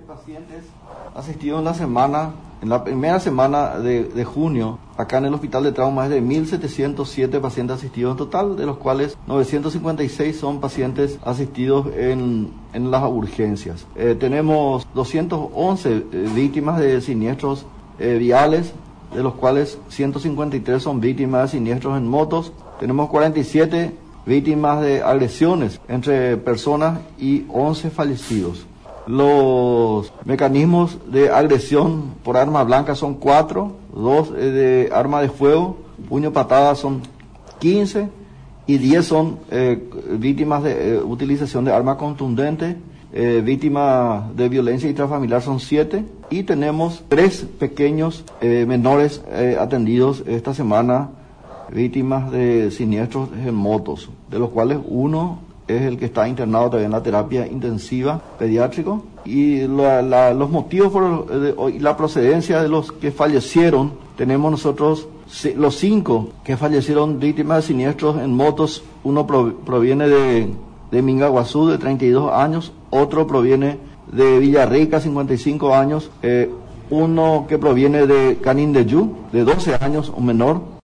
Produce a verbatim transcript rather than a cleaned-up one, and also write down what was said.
pacientes asistidos en la semana, en la primera semana de, de junio, acá en el Hospital de Trauma es de mil setecientos siete pacientes asistidos en total, de los cuales novecientos cincuenta y seis son pacientes asistidos en, en las urgencias. Eh, tenemos doscientas once eh, víctimas de siniestros eh, viales, de los cuales ciento cincuenta y tres son víctimas de siniestros en motos. Tenemos cuarenta y siete víctimas de agresiones entre personas y once fallecidos. Los mecanismos de agresión por arma blanca son cuatro, dos de arma de fuego, puño patada son quince y diez son eh, víctimas de eh, utilización de arma contundente. Eh, víctimas de violencia intrafamiliar son siete y tenemos tres pequeños eh, menores eh, atendidos esta semana, víctimas de siniestros en motos, de los cuales uno es el que está internado todavía en la terapia intensiva pediátrico, y la, la, los motivos por de, la procedencia de los que fallecieron, tenemos nosotros los cinco que fallecieron víctimas de siniestros en motos. Uno pro, proviene de, de Mingaguazú, de treinta y dos años, otro proviene de Villarrica, cincuenta y cinco años, eh, uno que proviene de Canindeyú, de doce años, un menor,